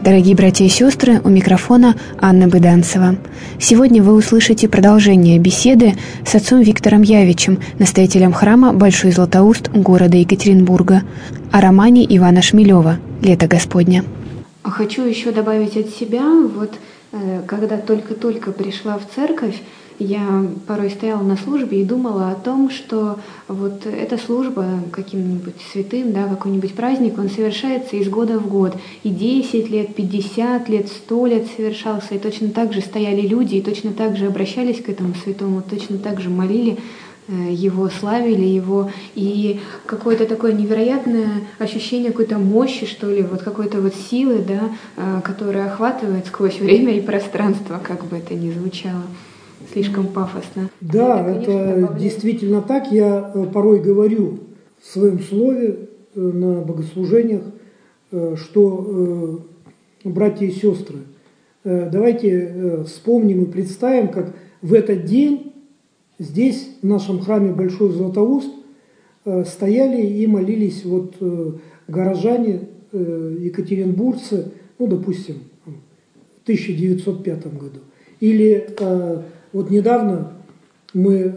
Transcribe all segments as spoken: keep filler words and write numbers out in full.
Дорогие братья и сестры, у микрофона Анна Быданцева. Сегодня вы услышите продолжение беседы с отцом Виктором Явичем, настоятелем храма Большой Златоуст города Екатеринбурга, о романе Ивана Шмелева «Лето Господне». Хочу еще добавить от себя, вот когда только-только пришла в церковь, я порой стояла на службе и думала о том, что вот эта служба каким-нибудь святым, да, какой-нибудь праздник, он совершается из года в год. И десять лет, пятьдесят лет, сто лет совершался, и точно так же стояли люди, и точно так же обращались к этому святому, точно так же молили его, славили его, и какое-то такое невероятное ощущение какой-то мощи, что ли, вот какой-то вот силы, да, которая охватывает сквозь время и пространство, как бы это ни звучало. Слишком пафосно. Да, это, это действительно так. Я порой говорю в своем слове на богослужениях, что, братья и сестры, давайте вспомним и представим, как в этот день здесь, в нашем храме Большой Златоуст, стояли и молились вот горожане, екатеринбуржцы, ну, допустим, в тысяча девятьсот пятом году. Или вот недавно мы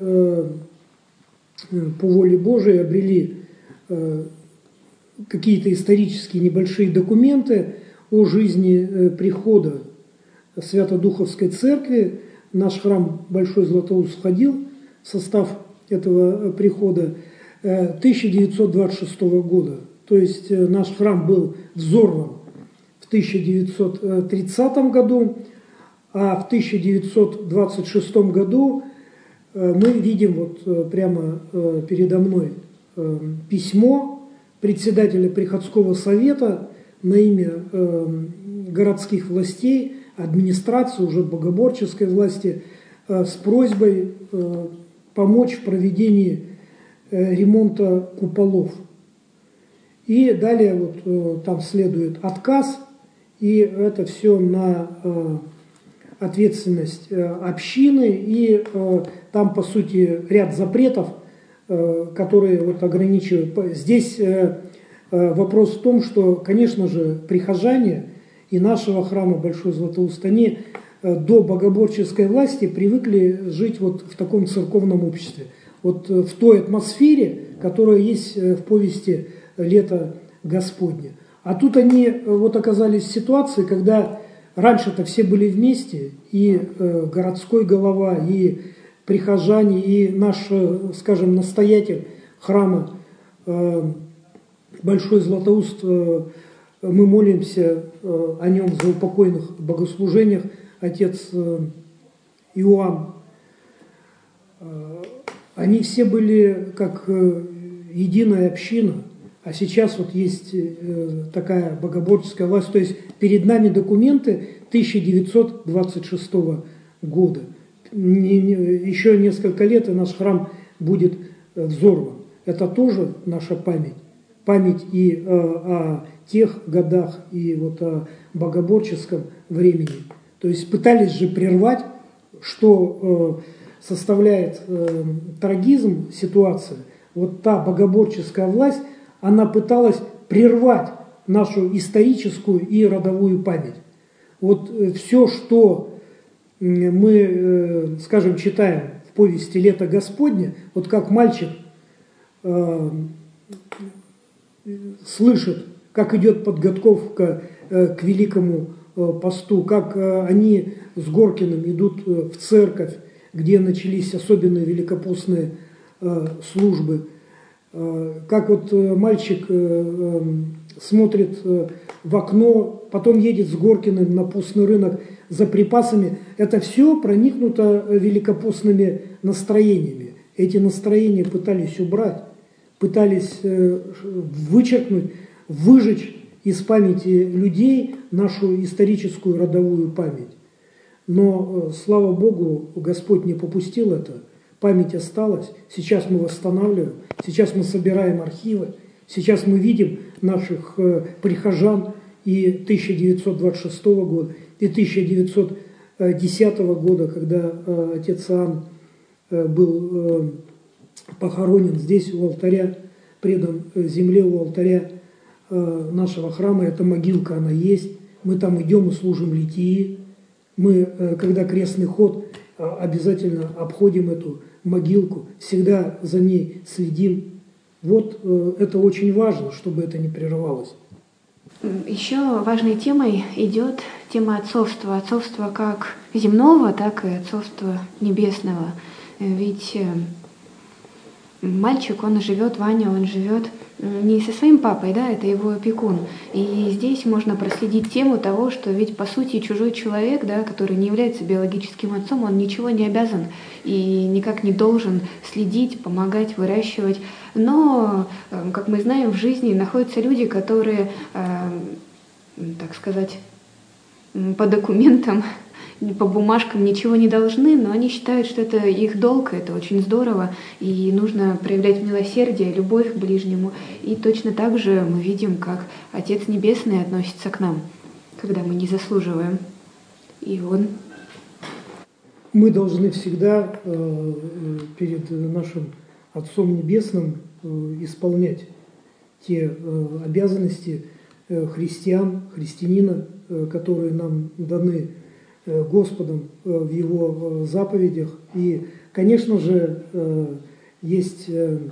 по воле Божией обрели какие-то исторические небольшие документы о жизни прихода Свято-Духовской церкви. Наш храм Большой Златоуст входил в состав этого прихода тысяча девятьсот двадцать шестого года. То есть наш храм был взорван в тысяча девятьсот тридцатом году, а в тысяча девятьсот двадцать шестом году мы видим вот прямо передо мной письмо председателя приходского совета на имя городских властей, администрации, уже богоборческой власти, с просьбой помочь в проведении ремонта куполов. И далее вот там следует отказ, и это все на ответственность общины, и там, по сути, ряд запретов, которые вот ограничивают. Здесь вопрос в том, что, конечно же, прихожане и нашего храма Большой Златоуст, они до богоборческой власти привыкли жить вот в таком церковном обществе, вот в той атмосфере, которая есть в повести «Лето Господне». А тут они вот оказались в ситуации, когда раньше-то все были вместе, и городской голова, и прихожане, и наш, скажем, настоятель храма Большой Златоуст. Мы молимся о нем в заупокойных богослужениях, отец Иоанн. Они все были как единая община, а сейчас вот есть такая богоборческая власть. То есть перед нами документы тысяча девятьсот двадцать шестого года. Еще несколько лет, и наш храм будет взорван. Это тоже наша память. Память и о тех годах, и вот о богоборческом времени. То есть пытались же прервать, что составляет трагизм ситуации. Вот та богоборческая власть, она пыталась прервать нашу историческую и родовую память. Вот все, что мы, скажем, читаем в повести «Лето Господне», вот как мальчик э, слышит, как идет подготовка э, к Великому э, посту, как э, они с Горкиным идут в церковь, где начались особенные великопостные э, службы, э, как вот э, мальчик э, э, смотрит э, в окно, потом едет с Горкиным на постный рынок за припасами. Это все проникнуто великопостными настроениями. Эти настроения пытались убрать, пытались вычеркнуть, выжечь из памяти людей нашу историческую родовую память. Но, слава Богу, Господь не попустил это. Память осталась. Сейчас мы восстанавливаем, сейчас мы собираем архивы, сейчас мы видим наших прихожан и тысяча девятьсот двадцать шестого года, и тысяча девятьсот десятого года, когда отец Иоанн был похоронен здесь у алтаря, предан земле у алтаря нашего храма. Эта могилка, она есть. мы там идем и служим литии, мы, когда крестный ход, обязательно обходим эту могилку, всегда за ней следим. Вот это очень важно, чтобы это не прерывалось. Еще важной темой идет тема отцовства. Отцовства как земного, так и отцовства небесного. Ведь мальчик, он живет, Ваня, он живет не со своим папой, да, это его опекун. И здесь можно проследить тему того, что ведь по сути чужой человек, да, который не является биологическим отцом, он ничего не обязан и никак не должен следить, помогать, выращивать. Но, как мы знаем, в жизни находятся люди, которые, так сказать, по документам, по бумажкам ничего не должны, но они считают, что это их долг, это очень здорово, и нужно проявлять милосердие, любовь к ближнему. И точно так же мы видим, как Отец Небесный относится к нам, когда мы не заслуживаем. И Он... Мы должны всегда э, перед нашим Отцом Небесным э, исполнять те э, обязанности э, христиан, христианина, э, которые нам даны Господом в Его заповедях. И, конечно же, есть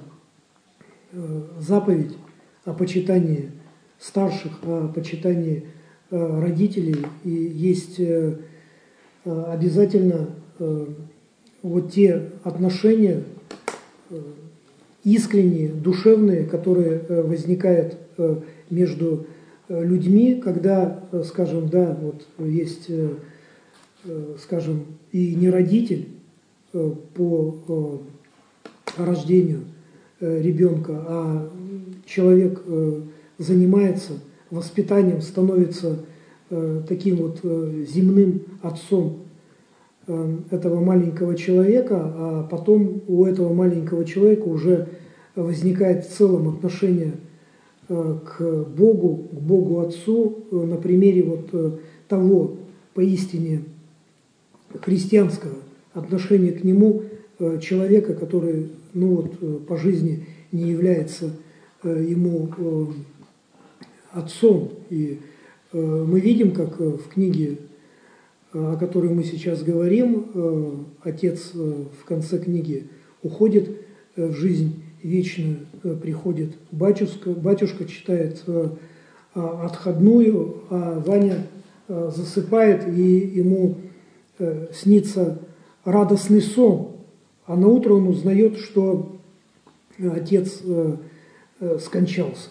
заповедь о почитании старших, о почитании родителей, и есть обязательно вот те отношения искренние, душевные, которые возникают между людьми, когда, скажем, да, вот есть, скажем, и не родитель по рождению ребенка, а человек занимается воспитанием, становится таким вот земным отцом этого маленького человека, а потом у этого маленького человека уже возникает в целом отношение к Богу, к Богу Отцу на примере вот того поистине христианского отношения к Нему человека, который, ну вот, по жизни не является ему отцом. И мы видим, как в книге, о которой мы сейчас говорим, отец в конце книги уходит в жизнь вечную, приходит батюшка, батюшка читает отходную, а Ваня засыпает, и ему снится радостный сон, а на утро он узнает, что отец скончался.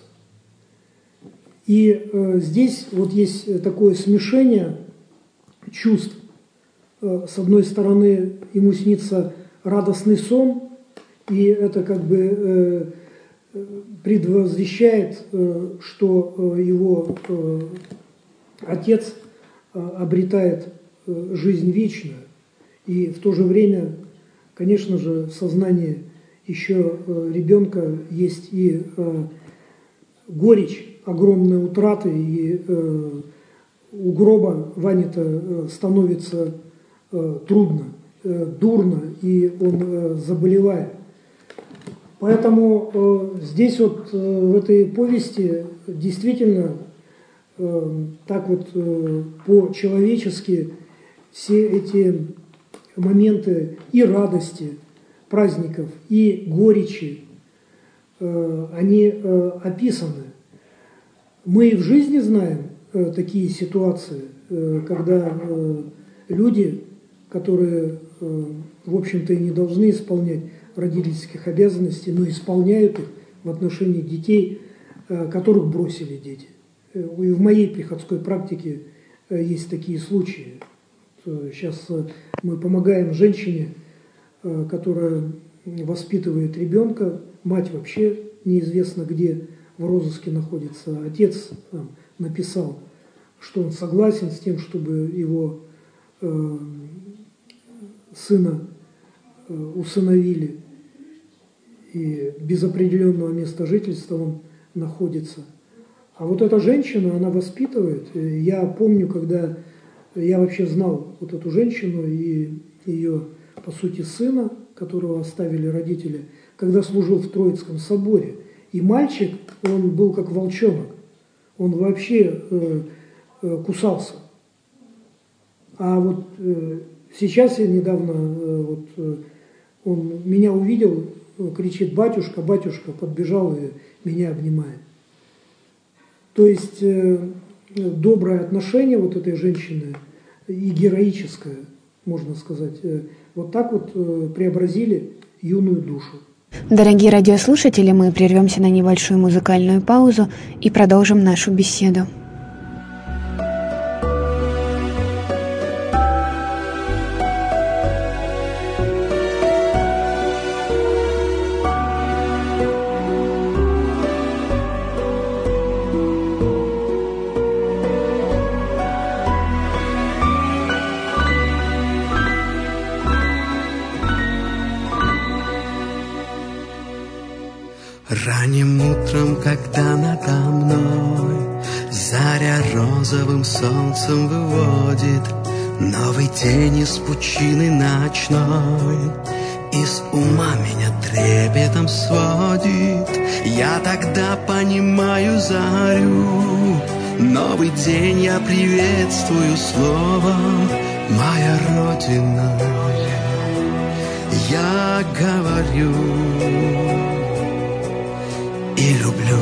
И здесь вот есть такое смешение чувств. С одной стороны, ему снится радостный сон, и это как бы предвозвещает, что его отец обретает жизнь вечную. И в то же время, конечно же, в сознании еще ребенка есть и горечь огромной утраты, и у гроба Ване-то становится трудно, дурно, и он заболевает. Поэтому здесь вот в этой повести действительно так вот по-человечески все эти моменты и радости праздников, и горечи, они описаны. Мы и в жизни знаем такие ситуации, когда люди, которые, в общем-то, и не должны исполнять родительских обязанностей, но исполняют их в отношении детей, которых бросили дети. И в моей приходской практике есть такие случаи. Сейчас мы помогаем женщине, которая воспитывает ребенка, мать вообще неизвестно где в розыске находится. Отец там написал, что он согласен с тем, чтобы его э, сына э, усыновили, и без определенного места жительства он находится. А вот эта женщина, она воспитывает. Я помню, когда я вообще знал вот эту женщину и ее, по сути, сына, которого оставили родители, когда служил в Троицком соборе. И мальчик, он был как волчонок. Он вообще э, кусался. А вот сейчас я недавно, вот, он меня увидел, кричит: батюшка, батюшка, подбежал и меня обнимает. То есть доброе отношение вот этой женщины и героическое, можно сказать, вот так вот преобразили юную душу. Дорогие радиослушатели, мы прервемся на небольшую музыкальную паузу и продолжим нашу беседу. Ранним утром, когда надо мной заря розовым солнцем выводит новый день из пучины ночной, из ума меня трепетом сводит. Я тогда понимаю зарю, новый день я приветствую словом: моя Родина. Я говорю и люблю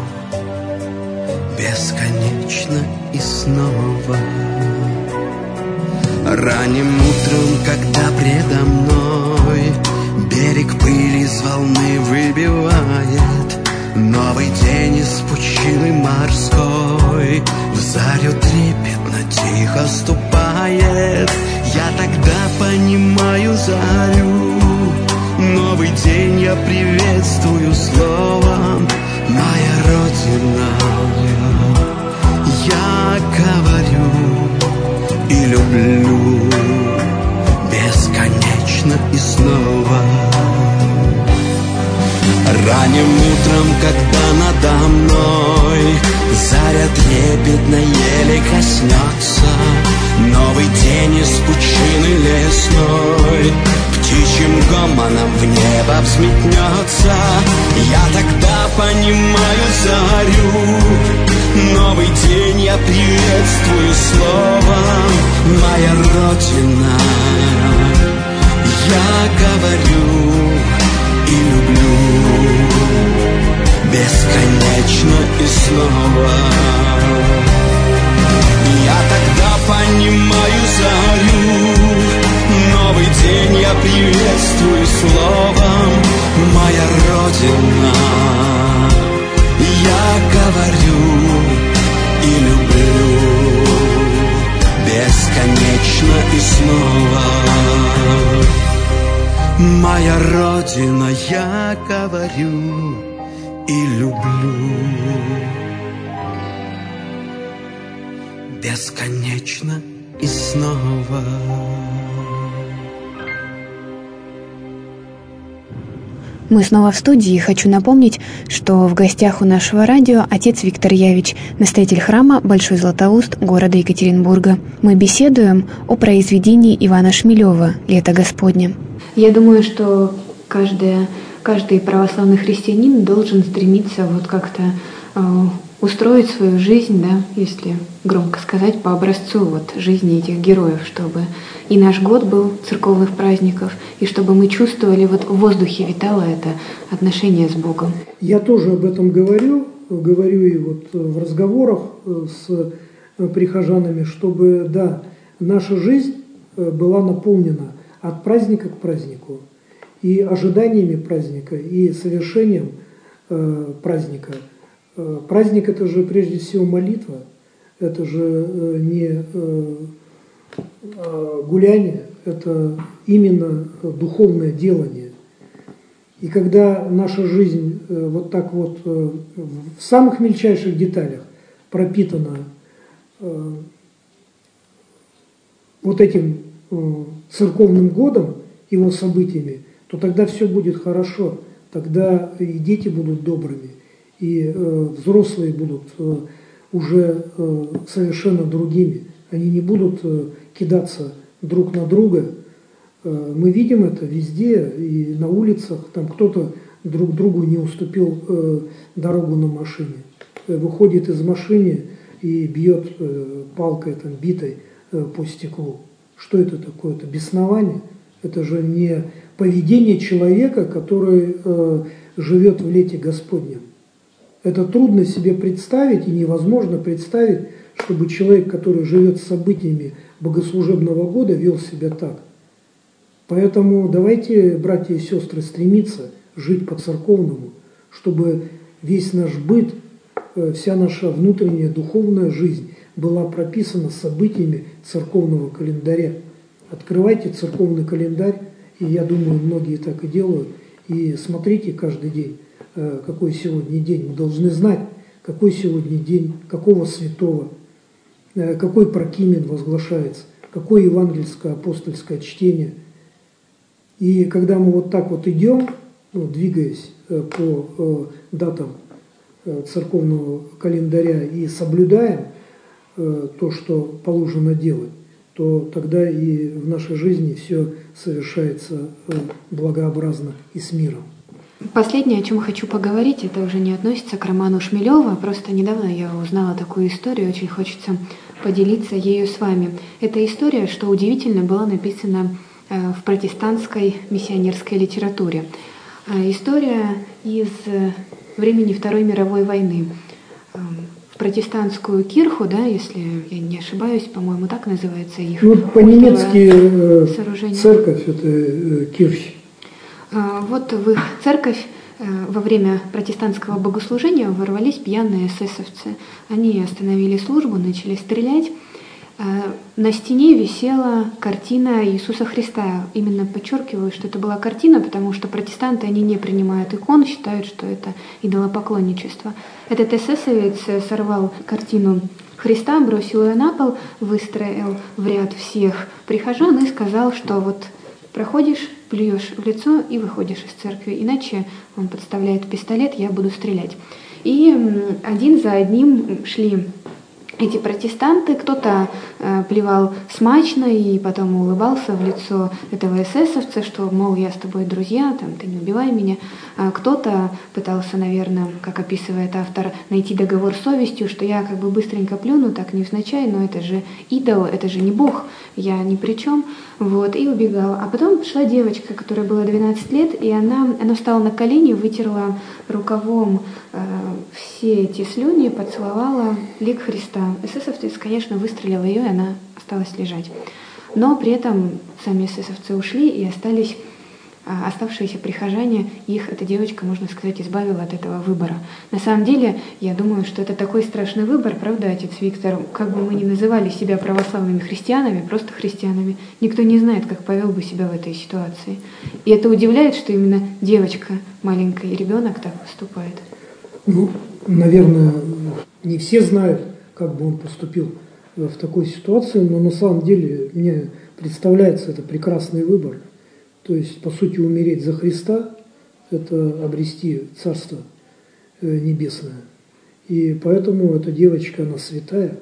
бесконечно и снова. Ранним утром, когда предо мной берег пыли из волны выбивает новый день из пучины морской, в зарю трепетно тихо ступает. Я тогда понимаю зарю, новый день я приветствую словом: моя Родина. Я говорю и люблю бесконечно и снова. Ранним утром, когда надо мной заря трепетно еле коснется, новый день из пучины лесной птичьим гомоном в небо взметнется. Я тогда понимаю зарю, новый день я приветствую словом: моя Родина. Я говорю и люблю бесконечно и снова. Я тогда понимаю зарю, новый день я приветствую словом: моя Родина. Я говорю и люблю бесконечно и снова. Моя Родина, я говорю и люблю бесконечно и снова. Мы снова в студии, и хочу напомнить, что в гостях у нашего радио отец Виктор Явич, настоятель храма Большой Златоуст города Екатеринбурга. Мы беседуем о произведении Ивана Шмелева «Лето Господне». Я думаю, что каждая, каждый православный христианин должен стремиться вот как-то э, устроить свою жизнь, да, если громко сказать, по образцу вот жизни этих героев, чтобы и наш год был церковных праздников, и чтобы мы чувствовали, вот в воздухе витало это отношение с Богом. Я тоже об этом говорю, говорю и вот в разговорах с прихожанами, чтобы, да, наша жизнь была наполнена от праздника к празднику, и ожиданиями праздника, и совершением э, праздника. Э, праздник – это же прежде всего молитва, это же э, не э, э, гуляние, это именно духовное делание. И когда наша жизнь э, вот так вот э, в самых мельчайших деталях пропитана э, вот этим церковным годом, его событиями, то тогда все будет хорошо, тогда и дети будут добрыми, и э, взрослые будут э, уже э, совершенно другими. Они не будут э, кидаться друг на друга. Э, мы видим это везде, и на улицах, там кто-то друг другу не уступил э, дорогу на машине. Э, выходит из машины и бьет э, палкой там, битой э, по стеклу. Что это такое? Это беснование. Это же не поведение человека, который э, живет в лете Господнем. Это трудно себе представить и невозможно представить, чтобы человек, который живет с событиями богослужебного года, вел себя так. Поэтому давайте, братья и сестры, стремиться жить по-церковному, чтобы весь наш быт, вся наша внутренняя духовная жизнь была прописана событиями церковного календаря. Открывайте церковный календарь, и я думаю, многие так и делают, и смотрите каждый день, какой сегодня день. Мы должны знать, какой сегодня день, какого святого, какой прокимен возглашается, какое евангельское апостольское чтение. И когда мы вот так вот идем, ну, двигаясь по датам церковного календаря и соблюдаем то, что положено делать, то тогда и в нашей жизни все совершается благообразно и с миром. Последнее, о чем хочу поговорить, это уже не относится к роману Шмелева, просто недавно я узнала такую историю, очень хочется поделиться ею с вами. Эта история, что удивительно, была написана в протестантской миссионерской литературе. История из времени Второй мировой войны. В протестантскую кирху, да, если я не ошибаюсь, по-моему, так называется их. Ну, по-немецки церковь – это кирхи. Вот в их церковь во время протестантского богослужения ворвались пьяные эсэсовцы. Они остановили службу, начали стрелять. На стене висела картина Иисуса Христа. Именно подчеркиваю, что это была картина, потому что протестанты, они не принимают икон, считают, что это идолопоклонничество. Этот эсэсовец сорвал картину Христа, бросил ее на пол, выстроил в ряд всех прихожан и сказал, что вот проходишь, плюешь в лицо и выходишь из церкви, иначе он подставляет пистолет, я буду стрелять. И один за одним шли эти протестанты, кто-то э, плевал смачно и потом улыбался в лицо этого эсэсовца, что, мол, я с тобой друзья, там, ты не убивай меня. А кто-то пытался, наверное, как описывает автор, найти договор с совестью, что я как бы быстренько плюну, так невзначай, но это же идол, это же не Бог, я ни при чем. Вот, и убегала. А потом пришла девочка, которой было двенадцать лет, и она, она встала на колени, вытерла рукавом э, все эти слюни, поцеловала лик Христа. Эсэсовец, конечно, выстрелил ее, и она осталась лежать. Но при этом сами эсэсовцы ушли, и остались а, оставшиеся прихожане. Их эта девочка, можно сказать, избавила от этого выбора. На самом деле, я думаю, что это такой страшный выбор, правда, отец Виктор? Как бы мы ни называли себя православными христианами, просто христианами, никто не знает, как повел бы себя в этой ситуации. И это удивляет, что именно девочка маленькая и ребенок так поступает. Ну, наверное, не все знают, как бы он поступил в такой ситуации, но на самом деле мне представляется это прекрасный выбор. То есть, по сути, умереть за Христа – это обрести Царство Небесное. И поэтому эта девочка, она святая.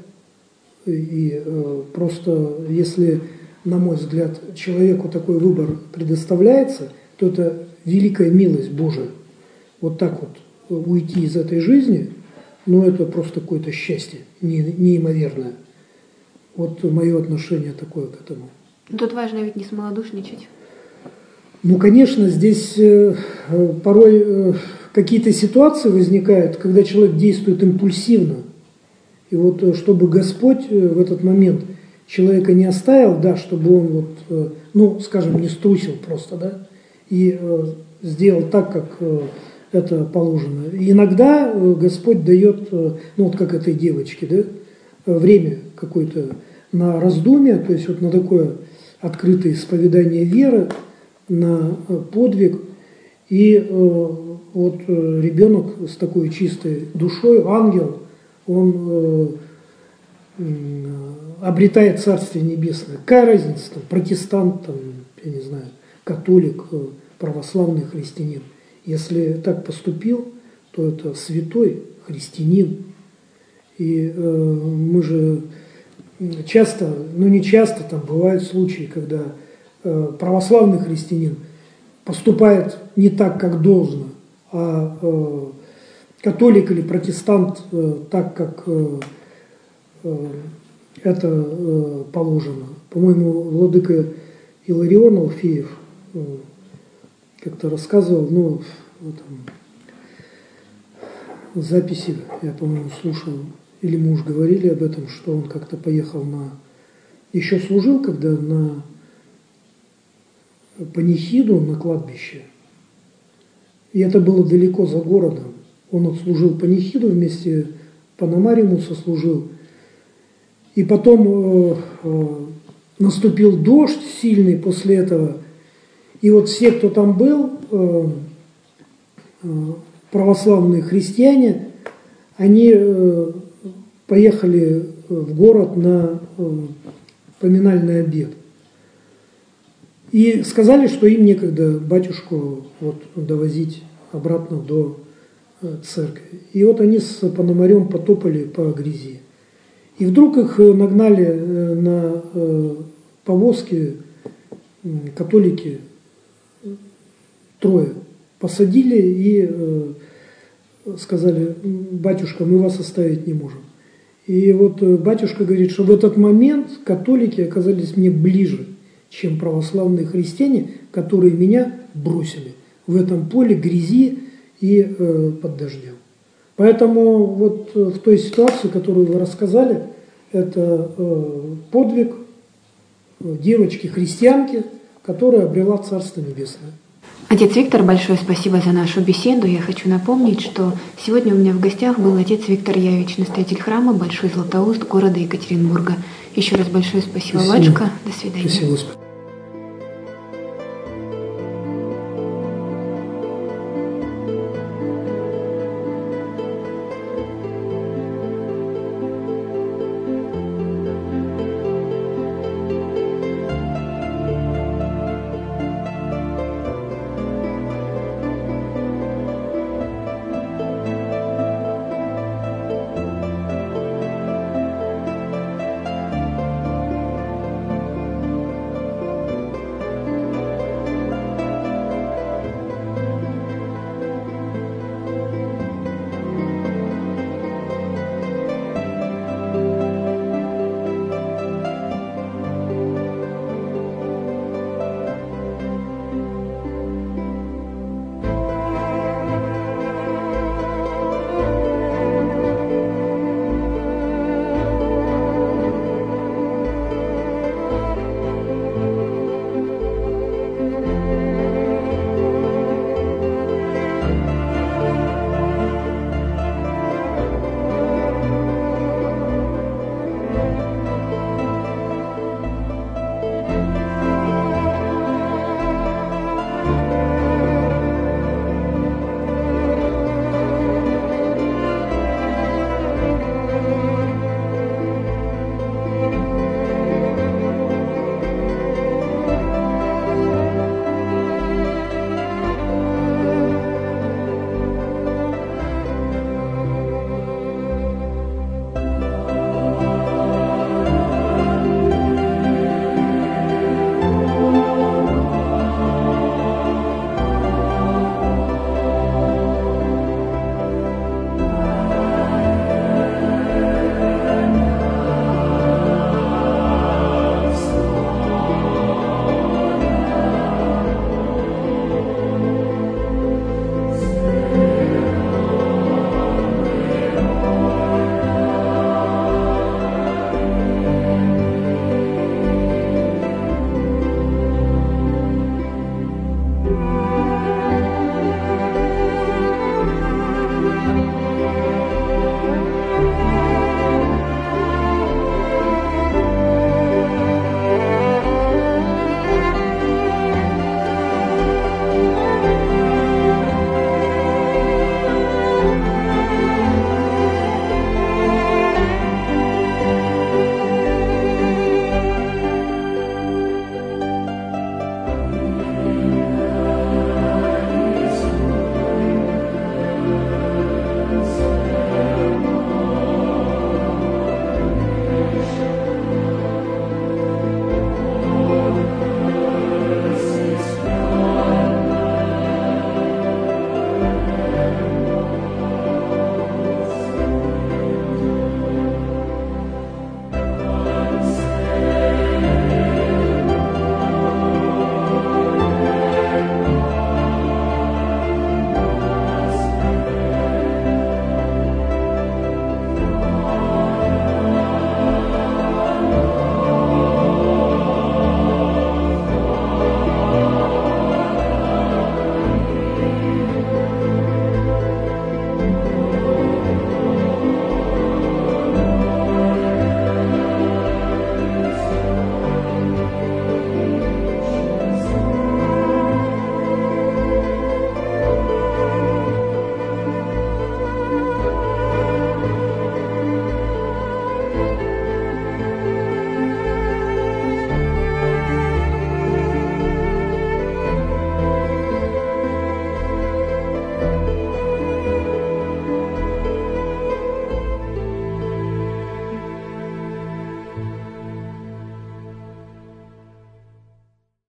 И просто, если, на мой взгляд, человеку такой выбор предоставляется, то это великая милость Божия. Вот так вот уйти из этой жизни – ну, это просто какое-то счастье неимоверное. Вот мое отношение такое к этому. Тут важно ведь не смолодушничать. Ну, конечно, здесь э, порой э, какие-то ситуации возникают, когда человек действует импульсивно. И вот э, чтобы Господь э, в этот момент человека не оставил, да, чтобы он, вот, э, ну, скажем, не струсил просто, да, и э, сделал так, как... Э, это положено. И иногда Господь дает, ну вот как этой девочке, да, время какое-то на раздумье, то есть вот на такое открытое исповедание веры, на подвиг. И э, вот ребенок с такой чистой душой, ангел, он э, обретает Царствие Небесное. Какая разница, там, протестант, там, я не знаю, католик, православный христианин. Если так поступил, то это святой христианин. И э, мы же часто, ну не часто, там бывают случаи, когда э, православный христианин поступает не так, как должно, а э, католик или протестант э, так, как э, это положено. По-моему, владыка Иларион Алфеев как-то рассказывал, ну, там, записи, я, по-моему, слушал, или мы уж говорили об этом, что он как-то поехал на... Еще служил, когда на панихиду на кладбище. И это было далеко за городом. Он отслужил панихиду вместе, Панамариму сослужил. И потом э, э, наступил дождь сильный после этого. И вот все, кто там был, э, э, православные христиане, они э, поехали в город на э, поминальный обед. И сказали, что им некогда батюшку вот довозить обратно до э, церкви. И вот они с Пономарем потопали по грязи. И вдруг их нагнали э, на э, повозке э, католики, э, трое. Посадили и э, сказали: батюшка, мы вас оставить не можем. И вот батюшка говорит, что в этот момент католики оказались мне ближе, чем православные христиане, которые меня бросили в этом поле грязи и э, под дождем. Поэтому вот в той ситуации, которую вы рассказали, это э, подвиг девочки-христианки, которая обрела Царство Небесное. Отец Виктор, большое спасибо за нашу беседу. Я хочу напомнить, что сегодня у меня в гостях был отец Виктор Явич, настоятель храма Большой Златоуст города Екатеринбурга. Еще раз большое спасибо, спасибо. батюшка. До свидания. Спасибо, Господи.